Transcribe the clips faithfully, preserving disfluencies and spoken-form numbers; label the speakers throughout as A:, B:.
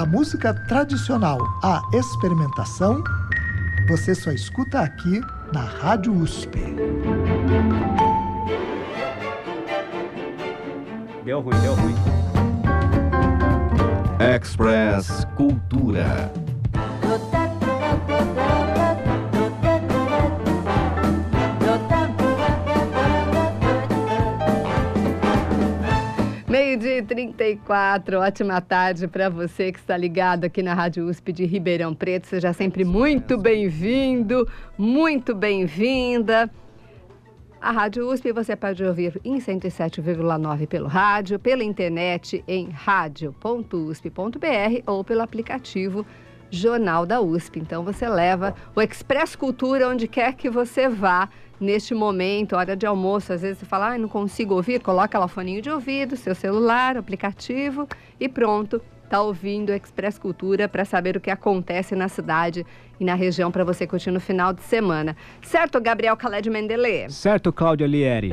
A: música tradicional à experimentação, você só escuta aqui na Rádio U S P.
B: Deu ruim, deu ruim.
C: Express Cultura.
D: Meio-dia e trinta e quatro, ótima tarde para você que está ligado aqui na Rádio U S P de Ribeirão Preto. Seja sempre muito bem-vindo, muito bem-vinda. A Rádio U S P você pode ouvir em cento e sete vírgula nove pelo rádio, pela internet em radio ponto u s p ponto b r ou pelo aplicativo Jornal da U S P. Então você leva o Express Cultura onde quer que você vá neste momento, hora de almoço. Às vezes você fala, ah, não consigo ouvir, coloca lá o foninho de ouvido, seu celular, o aplicativo e pronto, tá ouvindo o Express Cultura para saber o que acontece na cidade e na região para você curtir no final de semana. Certo, Gabriel Khaled Mendelê?
B: Certo, Cláudia Lieri.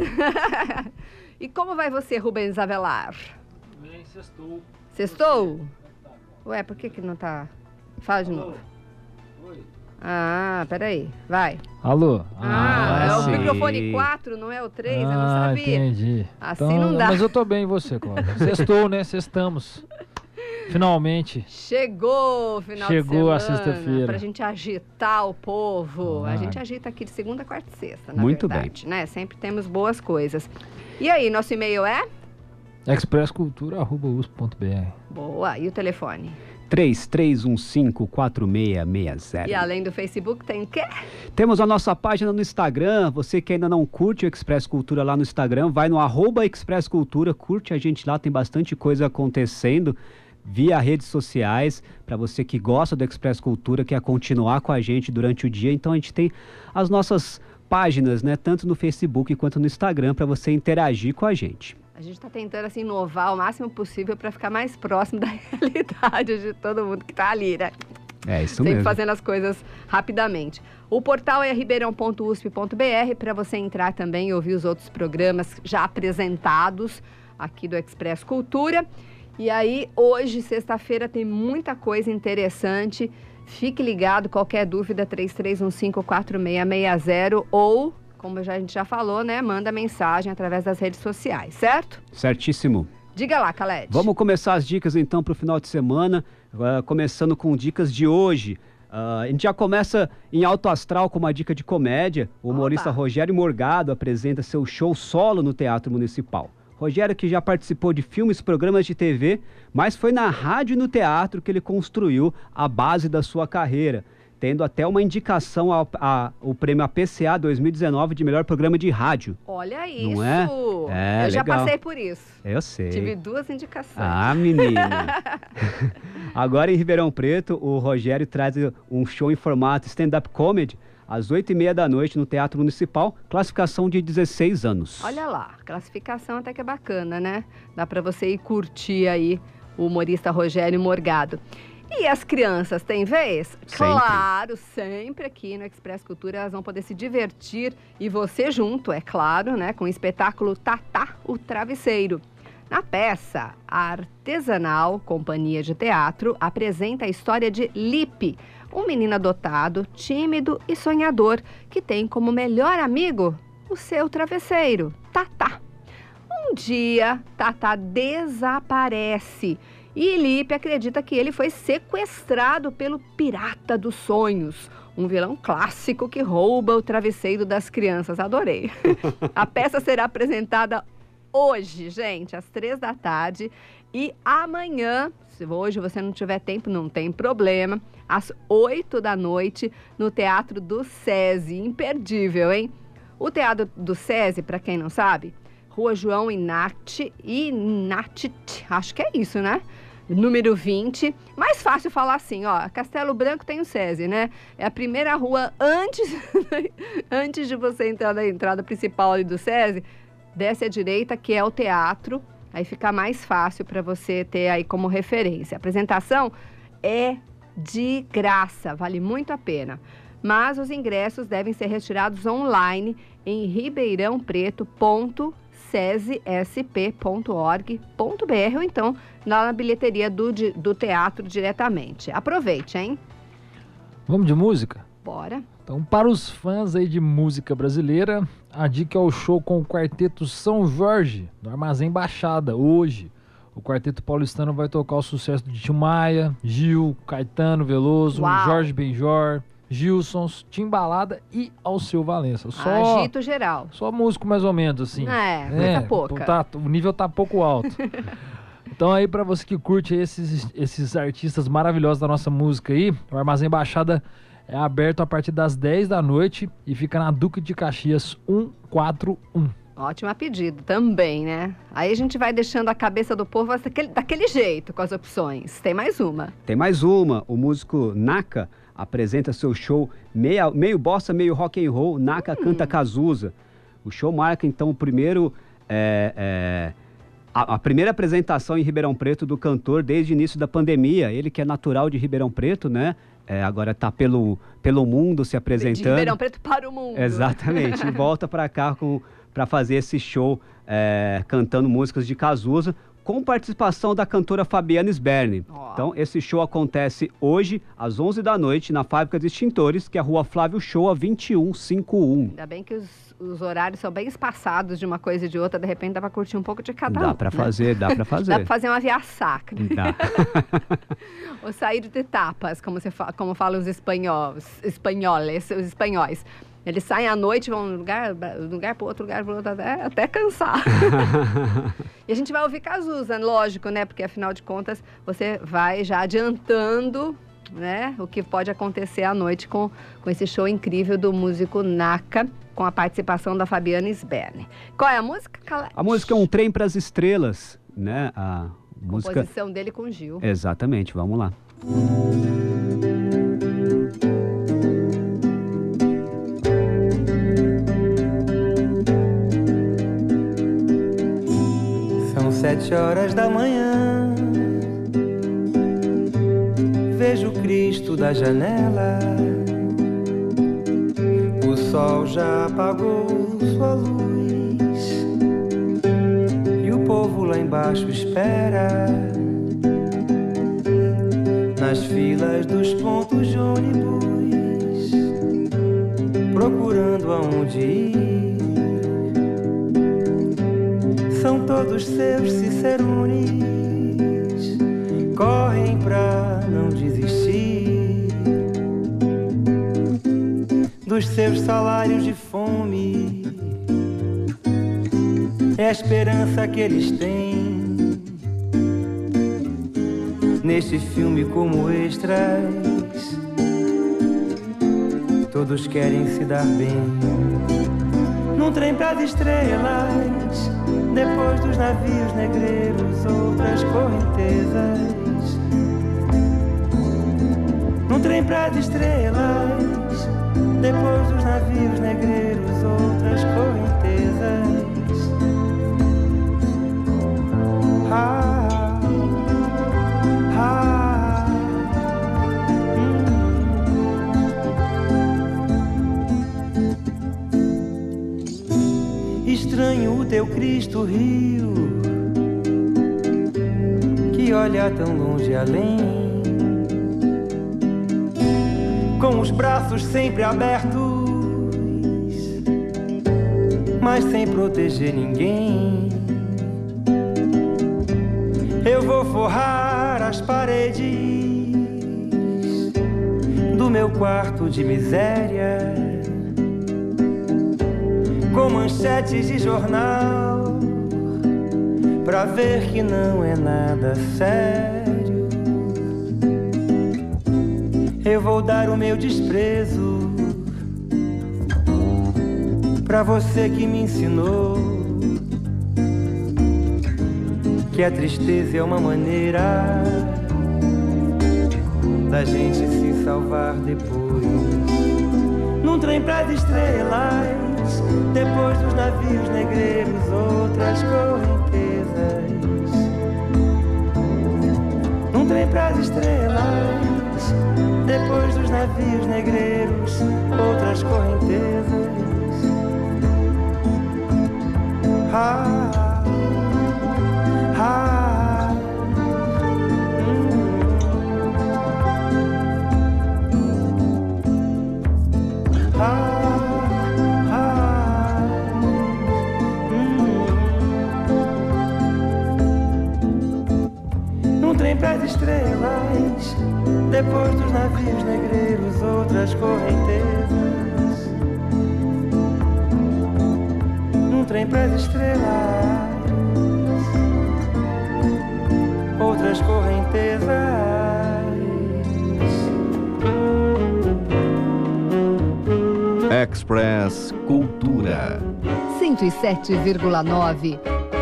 D: E como vai você, Rubens Avelar?
E: Bem, sextou.
D: Sextou? Ué, por que que não tá... Fala de novo.
E: Oi.
D: Ah, peraí, vai.
E: Alô?
D: Ah,
B: Ah,
D: é o
B: sim.
D: microfone quatro, não é o três, eu não
E: Ah,
D: sabia.
E: entendi.
D: Assim
E: Então,
D: não dá.
E: Mas eu tô bem, e você, Cláudia? Sextou, né? Sextamos. Finalmente.
D: Chegou o final
E: Chegou a
D: de semana.
E: sexta-feira.
D: Pra gente agitar o povo.
E: Ah.
D: A gente agita aqui de segunda, quarta e sexta, na
B: Muito
D: verdade, né? Sempre temos boas coisas. E aí, nosso e-mail é?
E: expresscultura arroba u s p ponto b r.
D: Boa. E o telefone?
B: três três um cinco quatro seis seis zero.
D: E além do Facebook, tem o quê?
B: Temos a nossa página no Instagram. Você que ainda não curte o Express Cultura lá no Instagram, vai no arroba Express Cultura, curte a gente lá, tem bastante coisa acontecendo via redes sociais. Para você que gosta do Express Cultura, quer continuar com a gente durante o dia, então a gente tem as nossas páginas, né, tanto no Facebook quanto no Instagram, para você interagir com a gente.
D: A gente está tentando assim, inovar o máximo possível para ficar mais próximo da realidade de todo mundo que está ali, né?
B: É isso
D: Sempre
B: mesmo.
D: fazendo as coisas rapidamente. O portal é ribeirão ponto u s p ponto b r para você entrar também e ouvir os outros programas já apresentados aqui do Express Cultura. E aí, hoje, sexta-feira, tem muita coisa interessante. Fique ligado, qualquer dúvida, três três um cinco quatro seis seis zero ou... como já, a gente já falou, né? Manda mensagem através das redes sociais, certo?
B: Certíssimo.
D: Diga lá, Khaled.
B: Vamos começar as dicas então para o final de semana, uh, começando com dicas de hoje. Uh, a gente já começa em alto astral com uma dica de comédia. O humorista
D: Oba.
B: Rogério Morgado apresenta seu show solo no Teatro Municipal. Rogério, que já participou de filmes e programas de T V, mas foi na rádio e no teatro que ele construiu a base da sua carreira, tendo até uma indicação ao, a, ao prêmio A P C A dois mil e dezenove de melhor programa de rádio.
D: Olha isso.
B: Não é? É,
D: Eu já
B: legal.
D: passei por isso.
B: Eu sei.
D: Tive duas indicações.
B: Ah, menina. Agora em Ribeirão Preto, o Rogério traz um show em formato stand-up comedy às oito e meia da noite no Teatro Municipal, classificação de dezesseis anos.
D: Olha lá, classificação até que é bacana, né? Dá pra você ir curtir aí o humorista Rogério Morgado. E as crianças têm vez?
B: Sempre.
D: Claro, sempre aqui no Express Cultura elas vão poder se divertir e você junto, é claro, né? Com o espetáculo Tatá, o Travesseiro. Na peça, a artesanal Companhia de Teatro apresenta a história de Lipe, um menino adotado, tímido e sonhador, que tem como melhor amigo o seu travesseiro, Tatá. Um dia, Tatá desaparece e Lipe acredita que ele foi sequestrado pelo Pirata dos Sonhos, um vilão clássico que rouba o travesseiro das crianças. Adorei. A peça será apresentada hoje, gente, às três da tarde e amanhã, se hoje você não tiver tempo, não tem problema, às oito da noite no Teatro do SESI. Imperdível, hein? O Teatro do SESI, para quem não sabe, Rua João Inati, Inati, acho que é isso, né? Número vinte. Mais fácil falar assim, ó, Castelo Branco tem o SESI, né? É a primeira rua antes, antes de você entrar na entrada principal ali do SESI, desce à direita, que é o teatro. Aí fica mais fácil para você ter aí como referência. A apresentação é de graça, vale muito a pena. Mas os ingressos devem ser retirados online em ribeirão preto ponto sese s p ponto org ponto b r ou então lá na bilheteria do, do teatro diretamente. Aproveite, hein?
E: Vamos de música?
D: Bora.
E: Então, para os fãs aí de música brasileira, a dica é o show com o Quarteto São Jorge, no Armazém Baixada, hoje. O Quarteto Paulistano vai tocar o sucesso de Tim Maia, Gil, Caetano Veloso,
D: Uau.
E: Jorge Benjor, Gilsons, Timbalada e Alceu Valença. Só,
D: Agito geral.
E: só músico mais ou menos, assim.
D: É, coisa pouca.
E: Tá, o nível tá pouco alto. Então aí, pra você que curte esses, esses artistas maravilhosos da nossa música aí, o Armazém Baixada é aberto a partir das dez da noite e fica na Duque de Caxias cento e quarenta e um.
D: Ótima pedida também, né? Aí a gente vai deixando a cabeça do povo daquele, daquele jeito com as opções. Tem mais uma.
B: Tem mais uma. O músico Naka apresenta seu show meio, meio bossa, meio rock and roll. Naka hum. canta Cazuza. O show marca então o primeiro... É, é, a, a primeira apresentação em Ribeirão Preto do cantor desde o início da pandemia. Ele que é natural de Ribeirão Preto, né? É, agora está pelo, pelo mundo se apresentando. De
D: Ribeirão Preto para o mundo.
B: Exatamente. E volta para cá para fazer esse show é, cantando músicas de Cazuza, com participação da cantora Fabiana Sberni. Oh. Então, esse show acontece hoje, às onze da noite, na Fábrica de Extintores, que é a Rua Flávio Shoa, vinte e um cinquenta e um.
D: Ainda bem que os, os horários são bem espaçados de uma coisa e de outra, de repente dá para curtir um pouco de cada um.
B: Dá para fazer, dá para fazer.
D: Dá para fazer uma via sacra.
B: Dá.
D: Ou sair de tapas, como, você fa como falam os espanhóis, espanhóis, os espanhóis. Eles saem à noite, vão de um lugar, lugar para outro, lugar para outro, até, até cansar. E a gente vai ouvir Cazuza, lógico, né? Porque, afinal de contas, você vai já adiantando, né, o que pode acontecer à noite com, com esse show incrível do músico Naka, com a participação da Fabiana Sberni. Qual é a música, Calete?
B: A música é Um Trem para as Estrelas, né? A música...
D: composição dele com Gil.
B: Exatamente, vamos lá.
F: Sete horas da manhã, vejo Cristo da janela. O sol já apagou sua luz e o povo lá embaixo espera. Nas filas dos pontos de ônibus, procurando aonde ir. São todos seus cicerones, correm pra não desistir dos seus salários de fome. É a esperança que eles têm neste filme como extras. Todos querem se dar bem num trem pras estrelas. Depois dos navios negreiros, outras correntezas. Num trem pras estrelas. Depois dos navios negreiros, outras correntezas. Ah, ah, hum. Estranho o teu Cristo Rio, que olha tão longe além, com os braços sempre abertos, mas sem proteger ninguém. Eu vou forrar as paredes do meu quarto de miséria com manchetes de jornal, pra ver que não é nada sério. Eu vou dar o meu desprezo pra você que me ensinou que a tristeza é uma maneira da gente se salvar depois. Num trem pras estrelas, depois dos navios negreiros, outras correntezas. Num trem pras estrelas, depois dos navios negreiros, outras correntezas. Ah, ah, hum. Ah, ah, hum. Num trem pras estrelas, depois dos navios negreiros, outras correntezas. Num trem pras estrelas, outras correntezas.
C: Express Cultura.
D: cento e sete vírgula nove.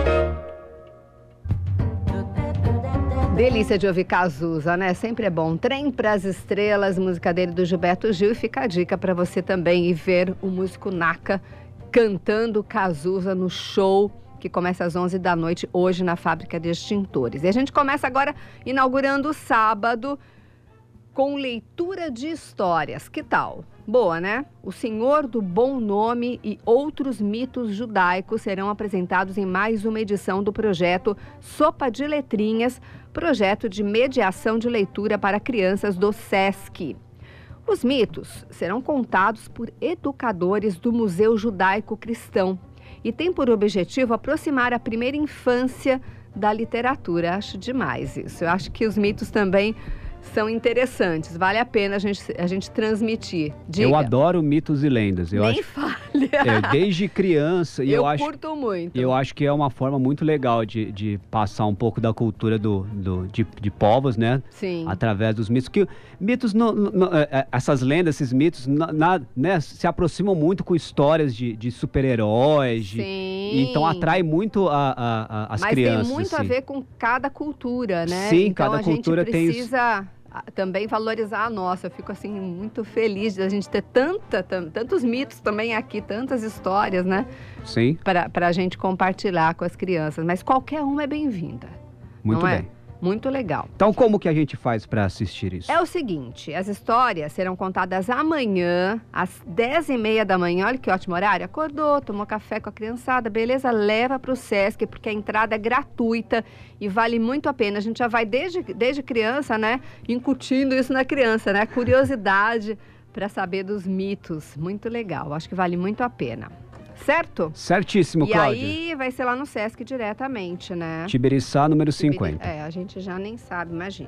D: Delícia de ouvir Cazuza, né? Sempre é bom. Trem pras Estrelas, música dele do Gilberto Gil. E fica a dica para você também ir ver o músico Naka cantando Cazuza no show que começa às onze da noite, hoje na Fábrica de Extintores. E a gente começa agora inaugurando o sábado com leitura de histórias. Que tal? Boa, né? O Senhor do Bom Nome e outros mitos judaicos serão apresentados em mais uma edição do projeto Sopa de Letrinhas, projeto de mediação de leitura para crianças do SESC. Os mitos serão contados por educadores do Museu Judaico Cristão e tem por objetivo aproximar a primeira infância da literatura. Acho demais isso. Eu acho que os mitos também são interessantes. Vale a pena a gente, a gente transmitir. Diga.
B: Eu adoro mitos e lendas. Eu
D: Nem
B: acho,
D: fale.
B: é, desde criança. E
D: eu
B: eu acho,
D: curto muito.
B: Eu acho que é uma forma muito legal de, de passar um pouco da cultura do, do, de, de povos, né?
D: Sim.
B: Através dos mitos. Que mitos, não, não, essas lendas, esses mitos, na, né, se aproximam muito com histórias de, de super-heróis. De,
D: Sim.
B: Então atrai muito a, a, a, as
D: Mas
B: crianças.
D: Mas tem muito
B: assim.
D: a ver com cada cultura, né?
B: Sim,
D: então,
B: cada cultura tem...
D: a gente precisa também valorizar a nossa. Eu fico assim muito feliz de a gente ter tanta, tantos mitos também aqui, tantas histórias, né?
B: Sim.
D: Para a gente compartilhar com as crianças. Mas qualquer uma é bem-vinda.
B: Muito
D: não
B: bem.
D: É? Muito legal.
B: Então, como que a gente faz para assistir isso?
D: É o seguinte, as histórias serão contadas amanhã, às dez e meia da manhã. Olha que ótimo horário. Acordou, tomou café com a criançada, beleza? Leva para o SESC, porque a entrada é gratuita e vale muito a pena. A gente já vai desde, desde criança, né? Incutindo isso na criança, né? Curiosidade para saber dos mitos. Muito legal. Acho que vale muito a pena. Certo?
B: Certíssimo,
D: e
B: Cláudia.
D: E aí vai ser lá no SESC diretamente, né?
B: Tibiriçá, número cinquenta.
D: É, a gente já nem sabe, imagina.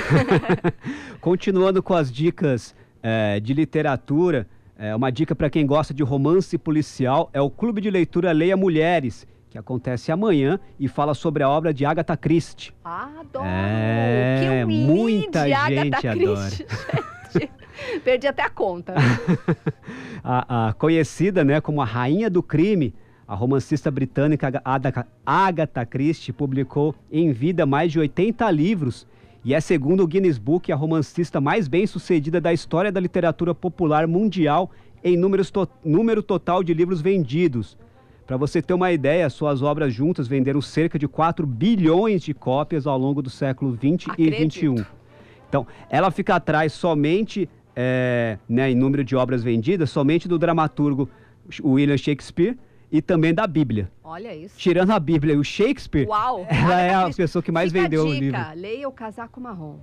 B: Continuando com as dicas é, de literatura, é, uma dica para quem gosta de romance policial é o Clube de Leitura Leia Mulheres, que acontece amanhã e fala sobre a obra de Agatha Christie.
D: Adoro!
B: É,
D: que eu li
B: muita
D: de
B: gente
D: Agatha
B: adora.
D: Christie, gente. Perdi até a conta.
B: a, a conhecida, né, como a Rainha do Crime, a romancista britânica Agatha Christie publicou em vida mais de oitenta livros e é, segundo o Guinness Book, a romancista mais bem-sucedida da história da literatura popular mundial em números to- número total de livros vendidos. Para você ter uma ideia, suas obras juntas venderam cerca de quatro bilhões de cópias ao longo do século vinte e vinte e um. Então, ela fica atrás somente, é, né, em número de obras vendidas, somente do dramaturgo William Shakespeare e também da Bíblia.
D: Olha isso.
B: Tirando a Bíblia e o Shakespeare,
D: Uau,
B: ela é a
D: Christie.
B: pessoa que mais
D: Fica
B: vendeu
D: a
B: o
D: dica,
B: livro.
D: Leia O Casaco Marrom.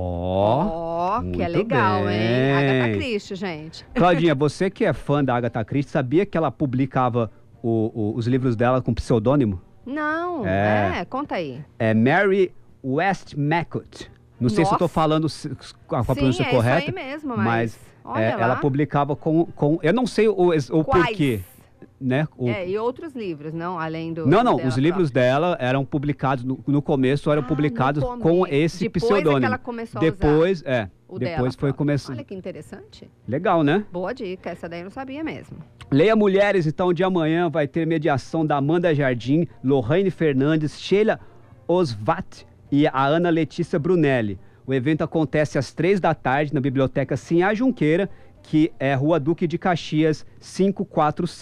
B: Ó,
D: Ó,
B: muito
D: que é legal,
B: bem.
D: hein? Agatha Christie, gente.
B: Claudinha, você que é fã da Agatha Christie, sabia que ela publicava o, o, os livros dela com pseudônimo?
D: Não,
B: É.
D: é, conta aí.
B: É Mary Westmacott. Não sei se eu estou
D: Nossa.
B: falando se- com a, com a
D: Sim,
B: pronúncia
D: é
B: correta,
D: isso aí mesmo,
B: mas,
D: mas, olha
B: é,
D: lá.
B: ela publicava com, com... Eu não sei o, o
D: Quais?
B: porquê, né? O-
D: É, e outros livros, não? Além do...
B: não, não,
D: dela
B: os livros
D: própria.
B: dela eram publicados, no, no começo eram
D: Ah,
B: publicados
D: no
B: com
D: começo.
B: esse
D: Depois é que
B: pseudônimo.
D: ela começou a
B: depois, é,
D: o
B: depois
D: dela
B: foi
D: próprio.
B: começando.
D: Olha que interessante.
B: Legal, né?
D: Boa dica, essa daí eu não sabia mesmo.
B: Leia Mulheres, então, de amanhã vai ter mediação da Amanda Jardim, Lorraine Fernandes, Sheila Osvat e a Ana Letícia Brunelli. O evento acontece às três da tarde na Biblioteca Sinhá Junqueira, que é Rua Duque de Caxias, quinhentos e quarenta e sete,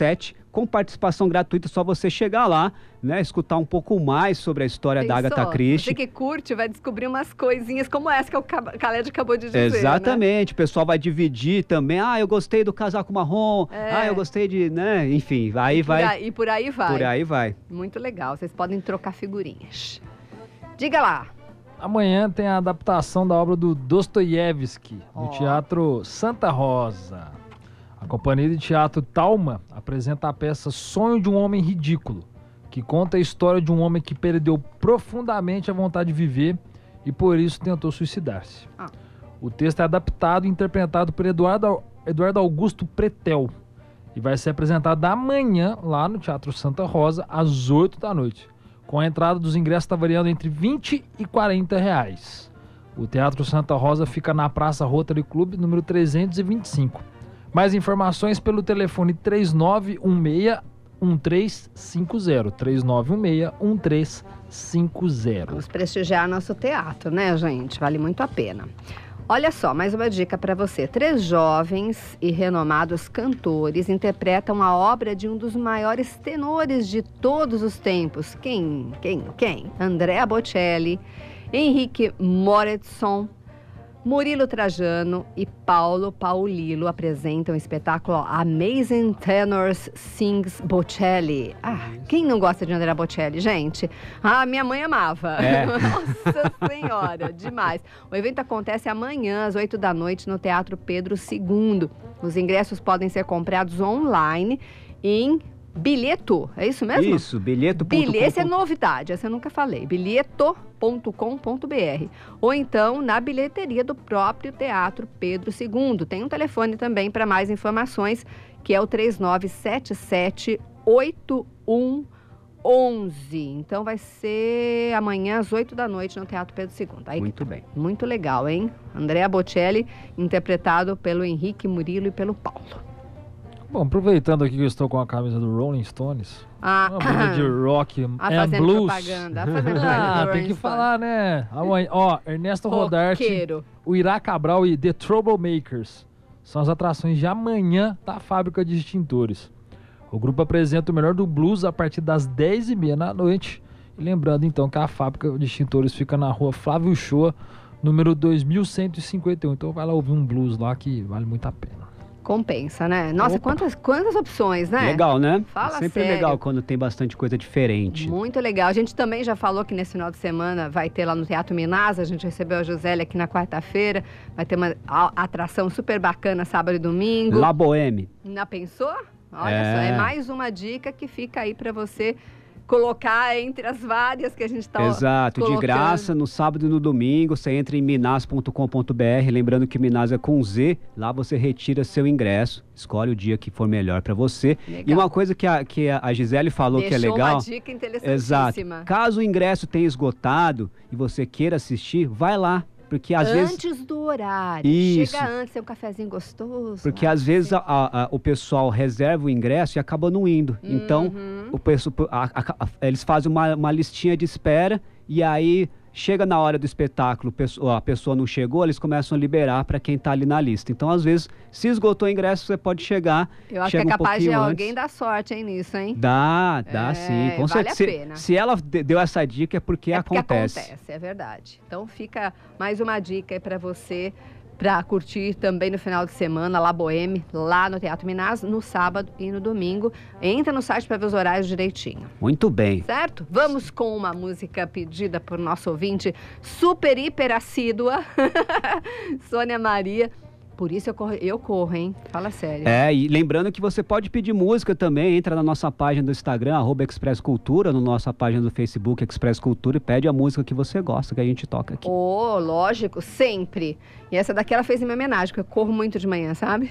B: com participação gratuita, só você chegar lá, né, escutar um pouco mais sobre a história
D: Pensou?
B: da Agatha Christie.
D: Você que curte vai descobrir umas coisinhas como essa que o Khaled acabou de dizer,
B: Exatamente,
D: né?
B: O pessoal vai dividir também, ah, eu gostei do casaco marrom,
D: É.
B: ah, eu gostei de, né, enfim, aí
D: e
B: vai,
D: Por aí, e por aí vai.
B: por aí vai.
D: Muito legal, vocês podem trocar figurinhas. Diga lá.
E: Amanhã tem a adaptação da obra do Dostoiévski, no
D: Ó.
E: Teatro Santa Rosa. A companhia de teatro Talma apresenta a peça Sonho de um Homem Ridículo, que conta a história de um homem que perdeu profundamente a vontade de viver e por isso tentou suicidar-se.
D: Ah.
E: O texto é adaptado e interpretado por Eduardo, Eduardo Augusto Pretel e vai ser apresentado amanhã lá no Teatro Santa Rosa às oito da noite. Com a entrada dos ingressos está variando entre vinte e quarenta reais. O Teatro Santa Rosa fica na Praça Rotary Club, número trezentos e vinte e cinco. Mais informações pelo telefone três nove um seis, um três cinco zero. três nove um seis, um três cinco zero.
D: Vamos prestigiar nosso teatro, né, gente? Vale muito a pena. Olha só, mais uma dica para você. Três jovens e renomados cantores interpretam a obra de um dos maiores tenores de todos os tempos. Quem? Quem? Quem? Andrea Bocelli, Henrique Moretson, Murilo Trajano e Paulo Paulilo apresentam o espetáculo Amazing Tenors Sings Bocelli. Ah, quem não gosta de Andrea Bocelli, gente? Ah, minha mãe amava.
B: É.
D: Nossa Senhora, demais. O evento acontece amanhã, às oito da noite, no Teatro Pedro segundo. Os ingressos podem ser comprados online em Bilheto, é isso mesmo?
B: Isso, bilheto ponto com ponto br.
D: Bilhete é novidade, essa eu nunca falei. bilheto ponto com ponto br. Ou então na bilheteria do próprio Teatro Pedro segundo. Tem um telefone também para mais informações, que é o três nove sete sete, oito um um um. Então vai ser amanhã às oito da noite no Teatro Pedro segundo. Aí,
B: Muito bem.
D: muito legal, hein? Andrea Bocelli, interpretado pelo Henrique Murilo e pelo Paulo.
E: Bom, aproveitando aqui que eu estou com a camisa do Rolling Stones,
D: Ah,
E: uma banda de rock
D: ah,
E: and
D: fazendo
E: blues.
D: propaganda. Ah, fazendo propaganda
E: Ah,
D: do
E: tem
D: Rolling
E: que falar, né? Amanhã, ó, Ernesto Rodarte,
D: Roqueiro.
E: o Ira Cabral e The Troublemakers são as atrações de amanhã da Fábrica de Extintores. O grupo apresenta o melhor do blues a partir das dez e meia da noite. E lembrando então que a Fábrica de Extintores fica na rua Flávio Shoa, número dois mil cento e cinquenta e um. Então vai lá ouvir um blues lá que vale muito a pena.
D: Compensa, né? Nossa, quantas, quantas opções, né?
B: Legal, né?
D: Fala
B: Sempre
D: sério.
B: legal quando tem bastante coisa diferente.
D: Muito legal. A gente também já falou que nesse final de semana vai ter lá no Teatro Minas, a gente recebeu a Josélia aqui na quarta-feira, vai ter uma a- atração super bacana sábado e domingo.
B: La Boheme.
D: Já pensou? Olha
B: É.
D: só, é mais uma dica que fica aí pra você colocar entre as várias que a gente tá
B: Exato,
D: colocando.
B: de graça, no sábado e no domingo, você entra em minas ponto com ponto br, lembrando que Minas é com Z, lá você retira seu ingresso, escolhe o dia que for melhor para você.
D: Legal.
B: E uma coisa que a, que a Gisele falou que é
D: Deixou
B: legal...
D: uma dica interessantíssima.
B: Exato, caso o ingresso tenha esgotado e você queira assistir, vai lá, porque às vezes...
D: Antes do horário.
B: Isso.
D: Chega antes, é um cafezinho gostoso.
B: Porque
D: Ah,
B: às vezes
D: sim.
B: a- a- a- o pessoal reserva o ingresso e acaba não indo. Então,
D: Uhum.
B: o pesso- a- a- a- eles fazem uma, uma listinha de espera e aí chega na hora do espetáculo, pesso- a pessoa não chegou, eles começam a liberar para quem está ali na lista. Então, às vezes, se esgotou o ingresso, você pode chegar.
D: Eu acho
B: chega
D: que é
B: um
D: capaz de
B: pouquinho
D: alguém
B: antes.
D: dar sorte, hein, nisso, hein?
B: Dá, dá
D: É,
B: sim. Com
D: vale a
B: certeza.
D: pena.
B: Se, se ela de- deu essa dica é porque
D: é porque
B: acontece.
D: acontece, é verdade. Então fica mais uma dica aí pra você, pra curtir também no final de semana, La Boheme, lá no Teatro Minas, no sábado e no domingo. Entra no site pra ver os horários direitinho.
B: Muito bem.
D: Certo? Vamos com uma música pedida por nosso ouvinte super, hiper assídua, Sônia Maria. Por isso eu corro, eu corro, hein? Fala sério.
B: É, e lembrando que você pode pedir música também, entra na nossa página do Instagram, arroba Express Cultura, na nossa página do Facebook, Express Cultura, e pede a música que você gosta, que a gente toca aqui.
D: Oh, lógico, sempre. E essa daqui ela fez em minha homenagem, porque eu corro muito de manhã, sabe?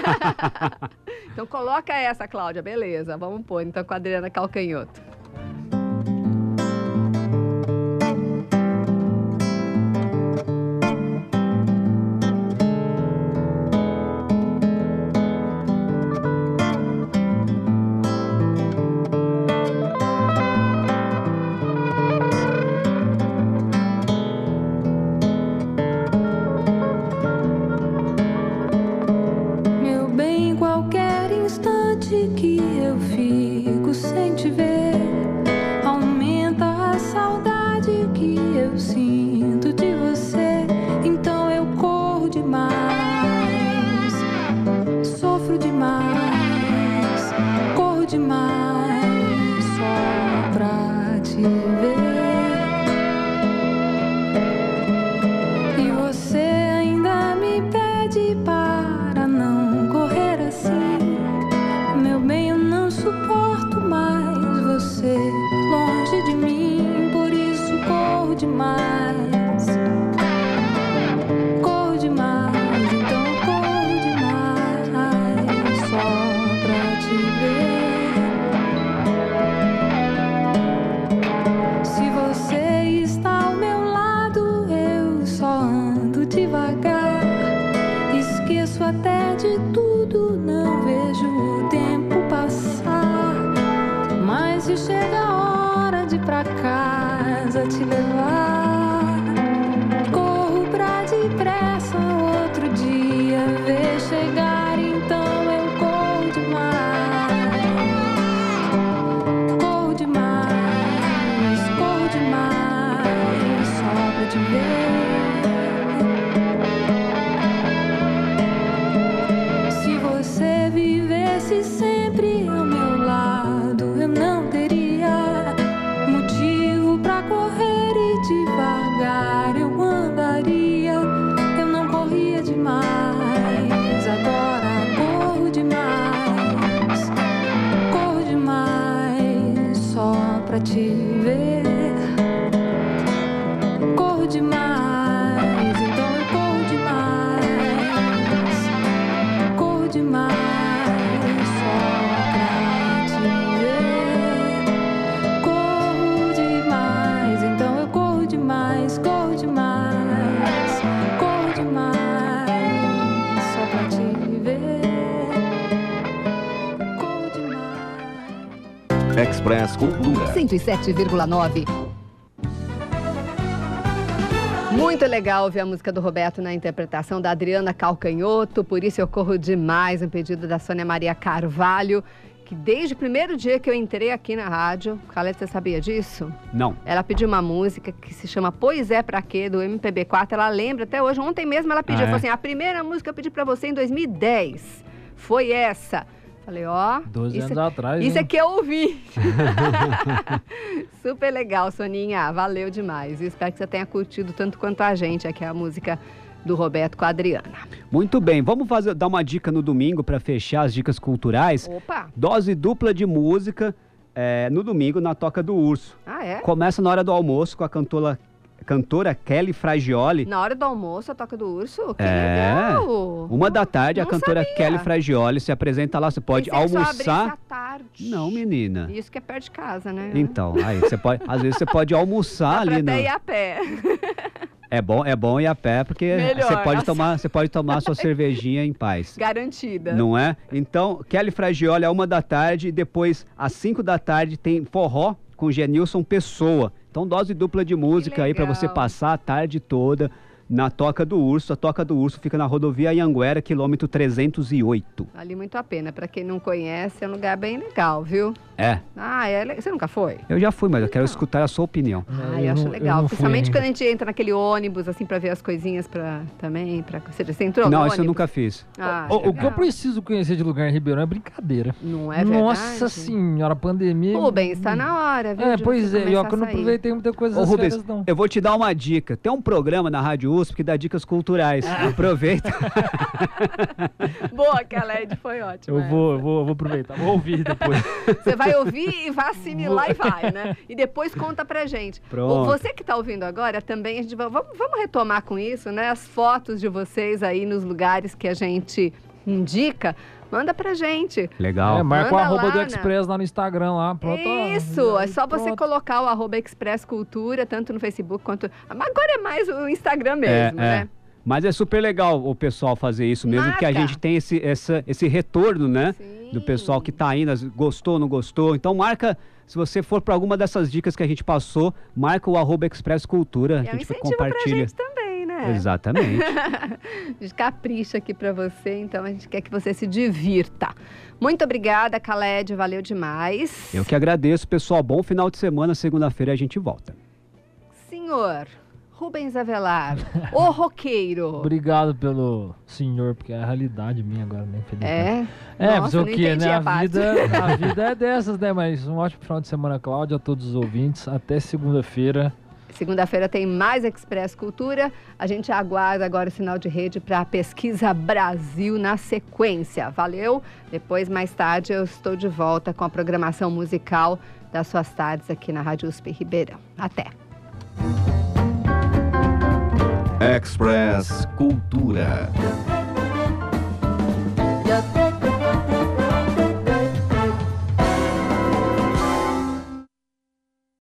D: Então coloca essa, Cláudia, beleza. Vamos pôr, então, com a Adriana Calcanhoto.
G: Meu bem, qualquer instante que eu fiz
C: Express Cultura.
D: cento e sete vírgula nove. Muito legal ouvir a música do Roberto na interpretação da Adriana Calcanhoto. Por isso eu corro demais um pedido da Sônia Maria Carvalho, que desde o primeiro dia que eu entrei aqui na rádio, Calete, você sabia disso?
B: Não.
D: Ela pediu uma música que se chama Pois É Pra Quê, do M P B quatro. Ela lembra até hoje, ontem mesmo ela pediu,
B: Ah, é?
D: falou assim, a primeira música que eu pedi pra você em dois mil e dez foi essa. Falei, ó,
E: doze
D: isso,
E: anos atrás,
D: isso
E: hein?
D: é que eu ouvi. Super legal, Soninha, valeu demais. E espero que você tenha curtido tanto quanto a gente aqui a música do Roberto com a Adriana.
B: Muito bem, vamos fazer, dar uma dica no domingo para fechar as dicas culturais.
D: Opa!
B: Dose dupla de música é, no domingo na Toca do Urso.
D: Ah, é?
B: Começa na hora do almoço com a cantora, cantora Kelly Fragioli.
D: Na hora do almoço, a Toca do Urso? Que
B: É,
D: legal!
B: uma da tarde, a
D: Não
B: cantora
D: sabia.
B: Kelly Fragioli se apresenta lá. Você pode
D: Pensei que só
B: almoçar.
D: abrisse à tarde.
B: Não, menina.
D: Isso que é perto de casa, né?
B: Então, aí você pode, às vezes você pode almoçar
D: Dá
B: ali
D: pra
B: no.
D: até ir a pé.
B: É bom, é bom ir a pé porque
D: Melhor,
B: você pode
D: nossa.
B: tomar, você pode tomar sua cervejinha em paz.
D: Garantida.
B: Não é? Então, Kelly Fragioli é uma da tarde e depois às cinco da tarde tem forró com Genilson Pessoa. Então, dose dupla de música aí para você
D: legal.
B: passar a tarde toda na Toca do Urso. A Toca do Urso fica na rodovia Anhanguera, quilômetro trezentos e oito.
D: Vale muito a pena. Pra quem não conhece, é um lugar bem legal, viu?
B: É,
D: Ah, é le- você nunca foi?
B: eu já fui, mas eu quero
D: Não.
B: escutar a sua opinião.
D: Ah,
E: eu
D: eu acho
E: não- eu
D: legal.
E: não fui
D: Principalmente
E: ainda.
D: quando a gente entra naquele ônibus, assim, pra ver as coisinhas pra, também. Pra... Você, você entrou
B: Não,
D: no
B: isso eu
D: ônibus?
B: nunca fiz.
D: Ah,
E: O, o que eu
D: legal.
E: preciso conhecer de lugar em Ribeirão é brincadeira.
D: Não é verdade?
E: Nossa senhora, pandemia.
D: Rubens, está na hora, viu?
E: É,
D: de
E: pois
D: você
E: é, e ó,
D: começar
E: que eu não
D: a sair.
E: aproveitei muita coisa
B: Ô
E: das
B: Rubens,
E: férias, não.
B: eu vou te dar uma dica. Tem um programa na Rádio U S P que dá dicas culturais. Aproveita.
D: Boa, Khaled, foi ótimo.
E: Eu vou, eu vou, eu vou aproveitar, vou ouvir depois.
D: Você vai ouvir e vai assimilar e vai, né? E depois conta pra gente.
B: Pronto.
D: Você que tá ouvindo agora, também a gente vai, vamos, vamos retomar com isso, né? As fotos de vocês aí nos lugares que a gente indica. Manda pra gente.
B: Legal.
E: É, marca o
D: Manda
E: arroba
D: lá,
E: do
D: né?
E: Express lá no Instagram lá. Pronto. ó.
D: Isso, é só você
E: Pronto.
D: colocar o arroba Express Cultura, tanto no Facebook quanto... Agora é mais o Instagram mesmo,
B: É,
D: né?
B: é. Mas é super legal o pessoal fazer isso mesmo, porque a
D: Marca.
B: gente tem esse, essa, esse retorno, né?
D: Sim.
B: Do pessoal que tá indo, as- gostou, não gostou. Então marca, se você for para alguma dessas dicas que a gente passou, marca o arroba Express Cultura,
D: É
B: a
D: um
B: gente
D: incentivo pra
B: compartilha.
D: gente também, né?
B: Exatamente.
D: A gente capricha aqui pra você, então a gente quer que você se divirta. Muito obrigada, Khaled, valeu demais.
B: Eu que agradeço, pessoal. Bom final de semana, segunda-feira a gente volta.
D: Senhor Rubens Avelar, o roqueiro.
E: Obrigado pelo senhor, porque é a realidade minha agora, né? Infelizmente.
D: É?
E: É,
D: Nossa,
E: fazer o
D: não
E: quê,
D: entendi
E: né?
D: a
E: A
D: parte.
E: vida, a vida é dessas, né? Mas um ótimo final de semana, Cláudia, a todos os ouvintes. Até segunda-feira.
D: Segunda-feira tem mais Express Cultura. A gente aguarda agora o sinal de rede para a Pesquisa Brasil na sequência. Valeu? Depois, mais tarde, eu estou de volta com a programação musical das suas tardes aqui na Rádio U S P Ribeirão. Até!
C: Express Cultura.
D: Já